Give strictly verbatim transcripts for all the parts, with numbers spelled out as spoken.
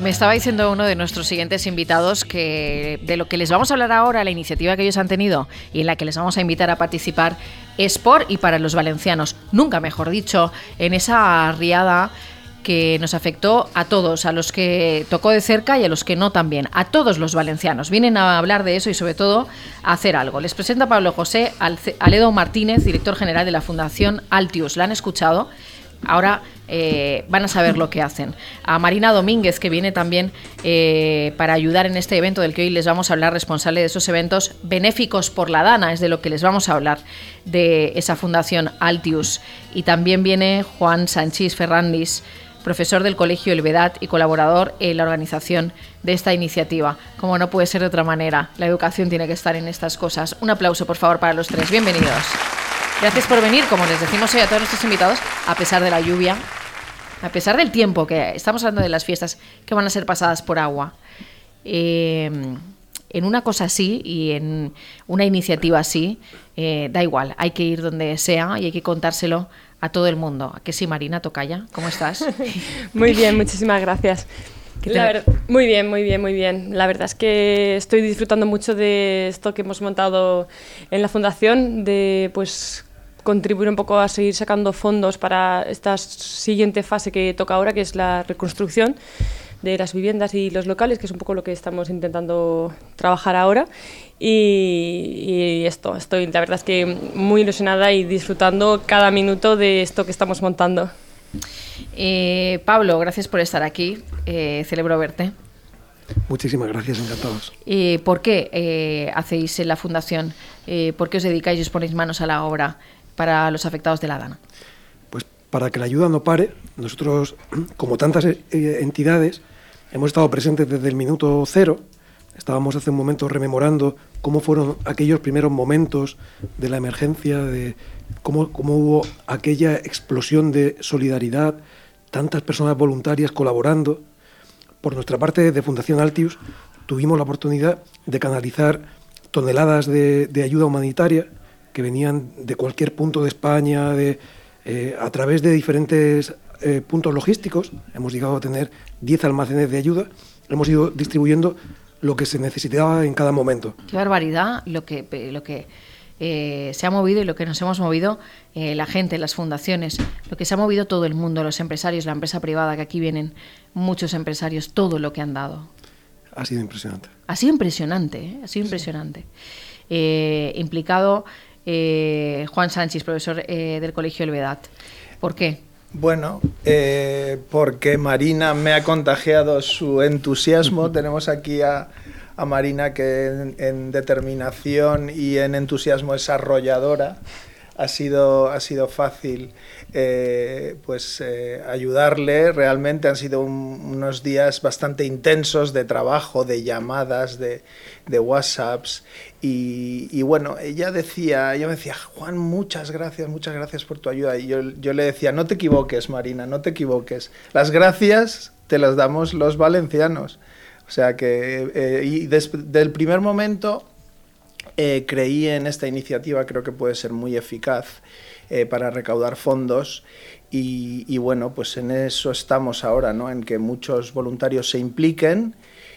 Me estaba diciendo uno de nuestros siguientes invitados que de lo que les vamos a hablar ahora, la iniciativa que ellos han tenido y en la que les vamos a invitar a participar, es por y para los valencianos, nunca mejor dicho, en esa riada que nos afectó a todos, a los que tocó de cerca y a los que no también, a todos los valencianos. Vienen a hablar de eso y sobre todo a hacer algo. Les presenta Pablo José Aledo Martínez, director general de la Fundación Altius. ¿La han escuchado? Ahora eh, van a saber lo que hacen. A Marina Domínguez, que viene también eh, para ayudar en este evento del que hoy les vamos a hablar, responsable de esos eventos benéficos por la Dana, es de lo que les vamos a hablar, de esa Fundación Altius. Y también viene Juan Sanchís Ferrandis, profesor del Colegio El Vedat y colaborador en la organización de esta iniciativa. Como no puede ser de otra manera, la educación tiene que estar en estas cosas. Un aplauso, por favor, para los tres. Bienvenidos. Gracias por venir, como les decimos hoy a todos nuestros invitados, a pesar de la lluvia, a pesar del tiempo, que estamos hablando de las fiestas que van a ser pasadas por agua. Eh, en una cosa así y en una iniciativa así, eh, da igual, hay que ir donde sea y hay que contárselo a todo el mundo. ¿A que sí, Marina Tocaya? ¿Cómo estás? Muy bien, muchísimas gracias. La ver- muy bien, muy bien, muy bien. La verdad es que estoy disfrutando mucho de esto que hemos montado en la Fundación, de pues contribuir un poco a seguir sacando fondos para esta siguiente fase que toca ahora, que es la reconstrucción de las viviendas y los locales, que es un poco lo que estamos intentando trabajar ahora. Y, y esto, estoy la verdad es que muy ilusionada y disfrutando cada minuto de esto que estamos montando. Eh, Pablo, gracias por estar aquí, eh, celebro verte. Muchísimas gracias, encantados. Eh, ¿Por qué eh, hacéis en la Fundación? Eh, ¿Por qué os dedicáis y os ponéis manos a la obra para los afectados de la Dana? Pues para que la ayuda no pare, nosotros, como tantas eh, entidades, hemos estado presentes desde el minuto cero. Estábamos hace un momento rememorando cómo fueron aquellos primeros momentos de la emergencia, de cómo, cómo hubo aquella explosión de solidaridad, tantas personas voluntarias colaborando. Por nuestra parte, de Fundación Altius, tuvimos la oportunidad de canalizar toneladas de, de ayuda humanitaria que venían de cualquier punto de España, de, eh, a través de diferentes eh, puntos logísticos. Hemos llegado a tener diez almacenes de ayuda. Hemos ido distribuyendo lo que se necesitaba en cada momento. Qué barbaridad lo que, lo que eh, se ha movido y lo que nos hemos movido eh, la gente, las fundaciones, lo que se ha movido todo el mundo, los empresarios, la empresa privada, que aquí vienen muchos empresarios, todo lo que han dado. Ha sido impresionante. Ha sido impresionante, ¿eh? Ha sido impresionante. Eh, implicado eh, Juan Sanchís, profesor eh, del Colegio El Vedat. ¿Por qué? Bueno, eh, porque Marina me ha contagiado su entusiasmo. Tenemos aquí a, a Marina, que en, en determinación y en entusiasmo es arrolladora. Ha sido, ha sido fácil eh, pues, eh, ayudarle. Realmente han sido un, unos días bastante intensos de trabajo, de llamadas, de, de WhatsApps. Y, y bueno, ella decía, ella me decía, Juan, muchas gracias, muchas gracias por tu ayuda. Y yo, yo le decía, no te equivoques, Marina, no te equivoques. Las gracias te las damos los valencianos. O sea que, eh, y desde el primer momento eh, creí en esta iniciativa, creo que puede ser muy eficaz eh, para recaudar fondos. Y, y bueno, pues en eso estamos ahora, ¿no? En que muchos voluntarios se impliquen.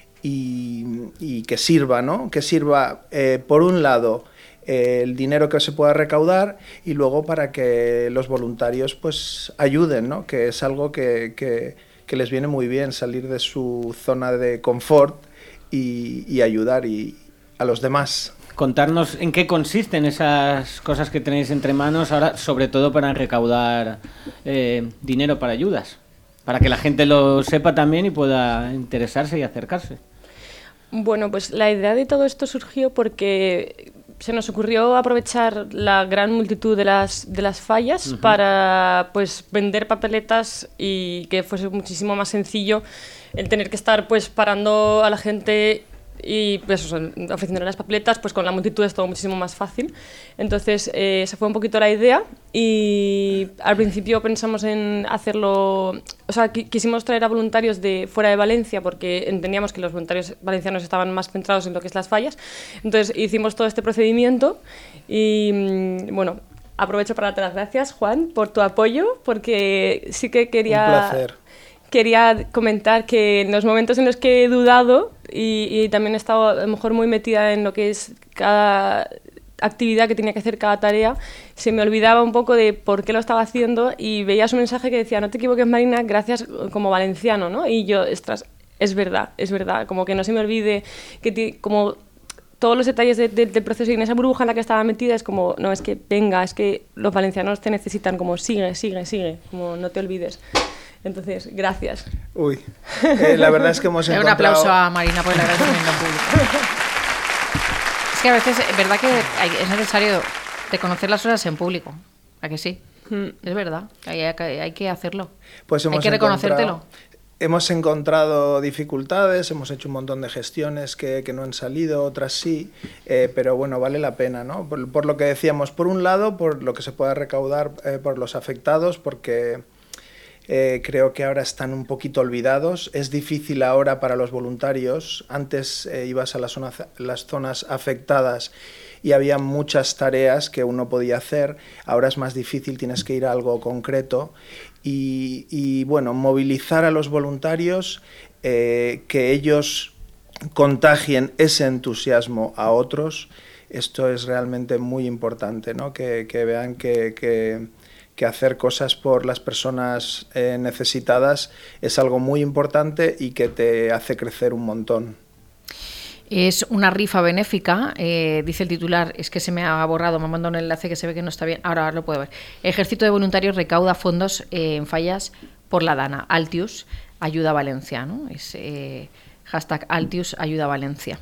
Y, y que sirva, ¿no? Que sirva, eh, por un lado, eh, el dinero que se pueda recaudar y luego para que los voluntarios pues ayuden, ¿no? Que es algo que, que, que les viene muy bien, salir de su zona de confort y, y ayudar y, a los demás. Contarnos en qué consisten esas cosas que tenéis entre manos ahora, sobre todo para recaudar eh, dinero para ayudas, para que la gente lo sepa también y pueda interesarse y acercarse. Bueno, pues la idea de todo esto surgió porque se nos ocurrió aprovechar la gran multitud de las, de las fallas uh-huh. para pues, vender papeletas y que fuese muchísimo más sencillo el tener que estar pues, parando a la gente y pues, ofreciendo las papeletas, pues con la multitud es todo muchísimo más fácil. Entonces, eh, esa fue un poquito la idea y al principio pensamos en hacerlo, o sea, qu- quisimos traer a voluntarios de fuera de Valencia porque entendíamos que los voluntarios valencianos estaban más centrados en lo que es las fallas. Entonces, hicimos todo este procedimiento y, bueno, aprovecho para darte las gracias, Juan, por tu apoyo, porque sí que quería... Un placer. quería comentar que en los momentos en los que he dudado y, y también he estado a lo mejor muy metida en lo que es cada actividad que tenía que hacer, cada tarea, se me olvidaba un poco de por qué lo estaba haciendo y veía su mensaje que decía, no te equivoques, Marina, gracias como valenciano, ¿no? Y yo, ostras, es verdad, es verdad, como que no se me olvide que ti, como todos los detalles de, de, del proceso y en esa burbuja en la que estaba metida es como, no, es que venga, es que los valencianos te necesitan, como sigue, sigue, sigue, como no te olvides. Entonces, gracias. Uy, eh, la verdad es que hemos encontrado... Un aplauso a Marina por el agradecimiento público. Es que a veces, es verdad que hay, es necesario reconocer las cosas en público. ¿A que sí? Mm. Es verdad, hay, hay, hay que hacerlo. Pues hemos hay que reconocértelo. Hemos encontrado dificultades, hemos hecho un montón de gestiones que, que no han salido, otras sí, eh, pero bueno, vale la pena, ¿no? Por, por lo que decíamos, por un lado, por lo que se pueda recaudar eh, por los afectados, porque... Eh, creo que ahora están un poquito olvidados. Es difícil ahora para los voluntarios. Antes eh, ibas a las zonas, las zonas afectadas y había muchas tareas que uno podía hacer. Ahora es más difícil, tienes que ir a algo concreto. Y, y bueno, movilizar a los voluntarios, eh, que ellos contagien ese entusiasmo a otros. Esto es realmente muy importante, ¿no? Que, que vean que... que que hacer cosas por las personas eh, necesitadas es algo muy importante y que te hace crecer un montón. Es una rifa benéfica, eh, dice el titular, es que se me ha borrado, me ha mandado un enlace que se ve que no está bien, ahora, ahora lo puedo ver. Ejército de Voluntarios recauda fondos eh, en fallas por la Dana. Altius ayuda a Valencia, ¿no? Es eh, hashtag Altius ayuda a Valencia.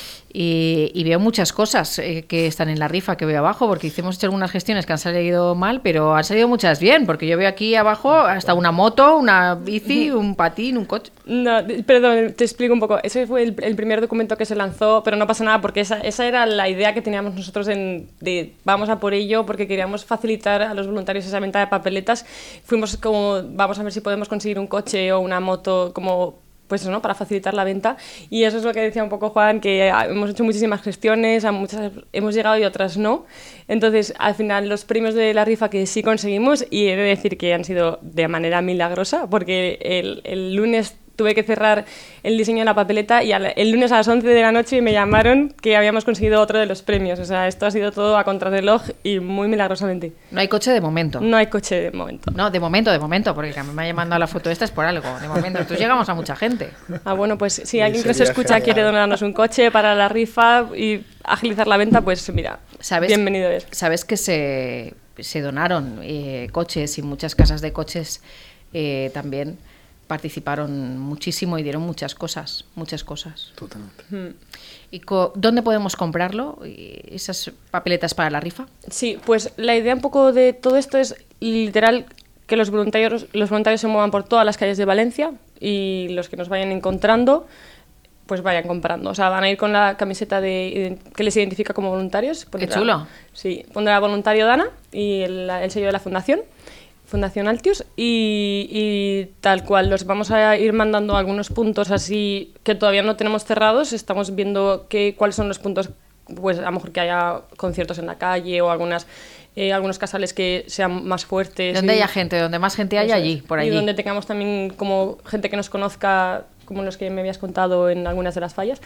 Y, y veo muchas cosas eh, que están en la rifa que veo abajo, porque hemos hecho algunas gestiones que han salido mal, pero han salido muchas bien, porque yo veo aquí abajo hasta una moto, una bici, un patín, un coche. No, perdón, te explico un poco. Ese fue el, el primer documento que se lanzó, pero no pasa nada, porque esa, esa era la idea que teníamos nosotros en, de vamos a por ello, porque queríamos facilitar a los voluntarios esa venta de papeletas. Fuimos como, vamos a ver si podemos conseguir un coche o una moto como... pues eso, ¿no? Para facilitar la venta, y eso es lo que decía un poco Juan, que hemos hecho muchísimas gestiones, a muchas hemos llegado y otras no, entonces al final los premios de la rifa que sí conseguimos, y he de decir que han sido de manera milagrosa, porque el, el lunes tuve que cerrar el diseño de la papeleta y al, el lunes a las once de la noche me llamaron que habíamos conseguido otro de los premios. O sea, esto ha sido todo a contrarreloj y muy milagrosamente. No hay coche de momento. No hay coche de momento. No, de momento, de momento, porque me ha llamado a la foto esta es por algo, de momento. Entonces llegamos a mucha gente. Ah, bueno, pues si alguien que nos escucha genial. Quiere donarnos un coche para la rifa y agilizar la venta, pues mira, ¿sabes? Bienvenido es. Sabes que se, se donaron eh, coches y muchas casas de coches eh, también participaron muchísimo y dieron muchas cosas, muchas cosas. Totalmente. Mm. ¿Y co- dónde podemos comprarlo? ¿Esas papeletas para la rifa? Sí, pues la idea un poco de todo esto es literal que los voluntarios, los voluntarios se muevan por todas las calles de Valencia y los que nos vayan encontrando pues vayan comprando. O sea, van a ir con la camiseta de, que les identifica como voluntarios. Pondrá, ¡qué chulo! Sí, pondrá voluntario Dana y el, el sello de la fundación. Fundación Altius y, y tal cual los vamos a ir mandando algunos puntos así que todavía no tenemos cerrados, estamos viendo qué, cuáles son los puntos, pues a lo mejor que haya conciertos en la calle o algunas eh, algunos casales que sean más fuertes. Donde y, haya gente, donde más gente haya allí, por allí. Y donde tengamos también como gente que nos conozca, como los que me habías contado en algunas de las fallas,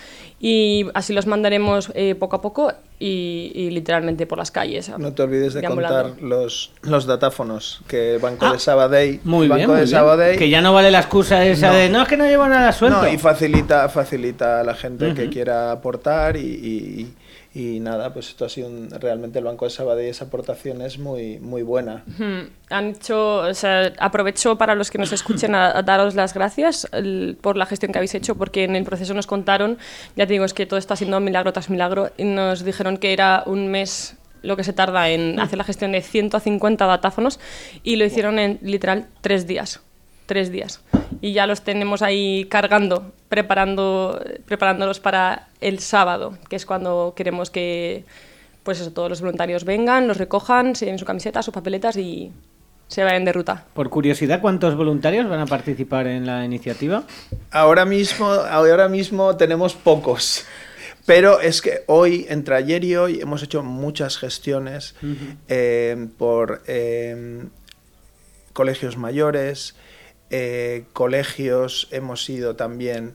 y así los mandaremos eh, poco a poco y, y literalmente por las calles. No te olvides de deambulando. contar los, los datáfonos, que el Banco ah, de Sabadell... Muy Banco bien, muy de bien. Sabadell, que ya no vale la excusa esa no. de no, es que no llevo nada suelto. No, y facilita, facilita a la gente uh-huh. que quiera aportar y... y Y nada, pues esto ha sido un, realmente el Banco de Sabadell, esa aportación es muy, muy buena. Hmm. Han hecho, o sea, aprovecho para los que nos escuchen a, a daros las gracias el, por la gestión que habéis hecho, porque en el proceso nos contaron, ya te digo, es que todo está siendo milagro tras milagro, y nos dijeron que era un mes lo que se tarda en hacer la gestión de ciento cincuenta datáfonos y lo hicieron en literal tres días. Tres días. Y ya los tenemos ahí cargando, preparando, preparándolos para el sábado, que es cuando queremos que pues eso, todos los voluntarios vengan, los recojan, se lleven su camiseta, sus papeletas y se vayan de ruta. Por curiosidad, ¿cuántos voluntarios van a participar en la iniciativa? Ahora mismo, ahora mismo tenemos pocos. Pero es que hoy, entre ayer y hoy, hemos hecho muchas gestiones uh-huh. eh, por eh, colegios mayores, eh, colegios, hemos ido también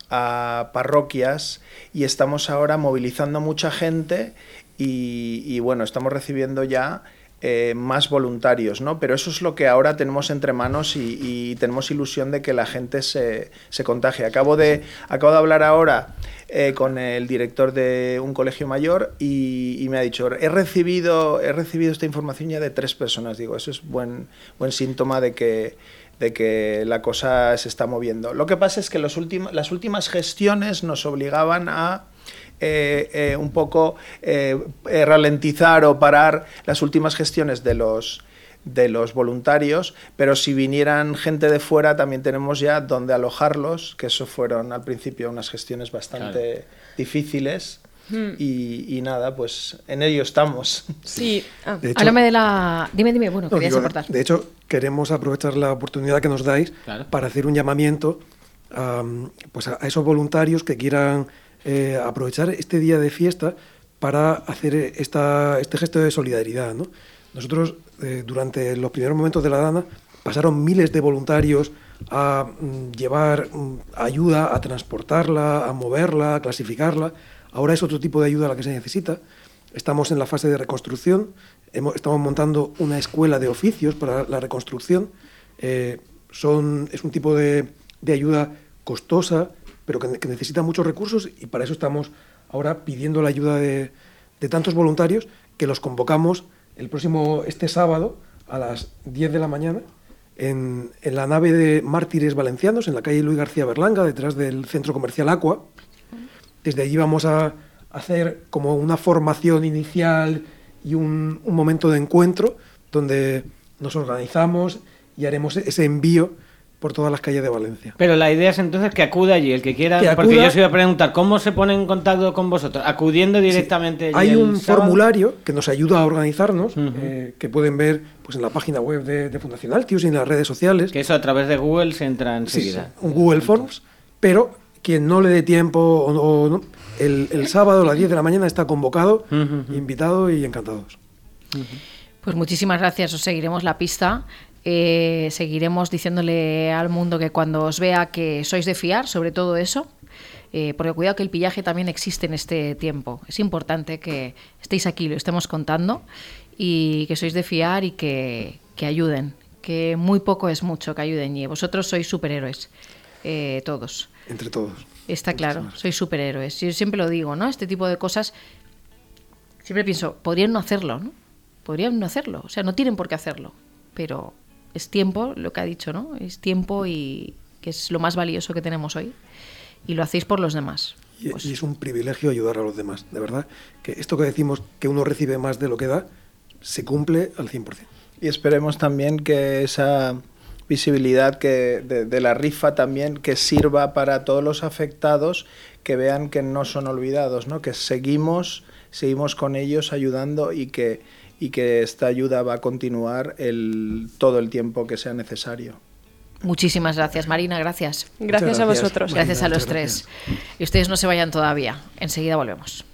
a parroquias y estamos ahora movilizando mucha gente y, y bueno, estamos recibiendo ya eh, más voluntarios, ¿no? Pero eso es lo que ahora tenemos entre manos y, y tenemos ilusión de que la gente se, se contagie. Acabo de, acabo de hablar ahora eh, con el director de un colegio mayor y, y me ha dicho, he recibido, he recibido esta información ya de tres personas. Digo, eso es buen, buen síntoma de que de que la cosa se está moviendo. Lo que pasa es que los últimos, las últimas gestiones nos obligaban a eh, eh, un poco eh, eh, ralentizar o parar las últimas gestiones de los, de los voluntarios, pero si vinieran gente de fuera también tenemos ya dónde alojarlos, que eso fueron al principio unas gestiones bastante claro. difíciles. Y, y nada, pues en ello estamos. Sí. Ah. De hecho, háblame de la... Dime, dime, bueno, no, querías digo, aportar. De hecho, queremos aprovechar la oportunidad que nos dais claro. para hacer un llamamiento a, pues a esos voluntarios que quieran eh, aprovechar este día de fiesta para hacer esta, este gesto de solidaridad, ¿no? Nosotros, eh, durante los primeros momentos de la Dana, pasaron miles de voluntarios a mm, llevar mm, ayuda, a transportarla, a moverla, a clasificarla. Ahora es otro tipo de ayuda la que se necesita. Estamos en la fase de reconstrucción, hemos, estamos montando una escuela de oficios para la reconstrucción. Eh, son, es un tipo de, de ayuda costosa, pero que, que necesita muchos recursos y para eso estamos ahora pidiendo la ayuda de, de tantos voluntarios que los convocamos el próximo, este sábado a las diez de la mañana en, en la nave de Mártires Valencianos, en la calle Luis García Berlanga, detrás del Centro Comercial Aqua. Desde allí vamos a hacer como una formación inicial y un, un momento de encuentro donde nos organizamos y haremos ese envío por todas las calles de Valencia. Pero la idea es entonces que acuda allí, el que quiera, que acuda, porque yo os iba a preguntar, ¿cómo se pone en contacto con vosotros? Acudiendo directamente. Sí, hay un sábado. formulario que nos ayuda a organizarnos, uh-huh. eh, que pueden ver pues en la página web de, de Fundación Altius y en las redes sociales. Que eso a través de Google se entra enseguida. Sí, un Google Forms, pero quien no le dé tiempo o, o no, el, el sábado a las diez de la mañana está convocado, uh-huh. invitado y encantados. Uh-huh. Pues muchísimas gracias, os seguiremos la pista. Eh, seguiremos diciéndole al mundo que cuando os vea que sois de fiar, sobre todo eso, eh, porque cuidado que el pillaje también existe en este tiempo. Es importante que estéis aquí, lo estemos contando, y que sois de fiar y que, que ayuden, que muy poco es mucho que ayuden, y vosotros sois superhéroes, eh, todos. Entre todos. Está claro, sois superhéroes. Yo siempre lo digo, ¿no? Este tipo de cosas, siempre pienso, podrían no hacerlo, ¿no? Podrían no hacerlo, o sea, no tienen por qué hacerlo, pero es tiempo, lo que ha dicho, ¿no? Es tiempo y que es lo más valioso que tenemos hoy. Y lo hacéis por los demás. Y, pues. y es un privilegio ayudar a los demás, de verdad. Que esto que decimos, que uno recibe más de lo que da, se cumple al cien por ciento. Y esperemos también que esa visibilidad que de, de la rifa también que sirva para todos los afectados, que vean que no son olvidados, ¿no? Que seguimos, seguimos con ellos ayudando y que y que esta ayuda va a continuar el, todo el tiempo que sea necesario. Muchísimas gracias, Marina, gracias. Gracias, gracias a vosotros. Gracias Marina, a los tres. Gracias. Y ustedes no se vayan todavía, enseguida volvemos.